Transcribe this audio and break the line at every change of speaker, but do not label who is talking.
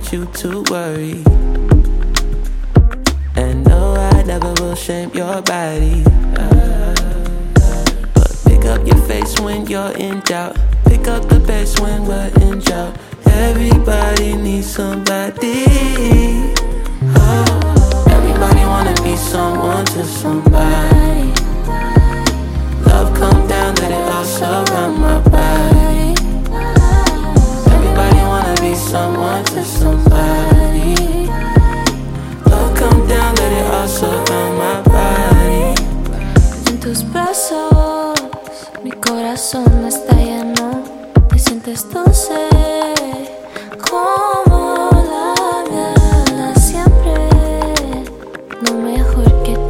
want you to worry. And no, I never will shame your body. But pick up your face when you're in doubt. Pick up the pace when we're in drought. Everybody needs somebody. Oh, everybody wanna be someone to somebody. Love come down, let it all surround my body. Everybody wanna be someone to somebody. Love come down, let it all surround my body.
En tus brazos, mi corazón está lleno. Me sientes dulce, como la miel siempre. No mejor que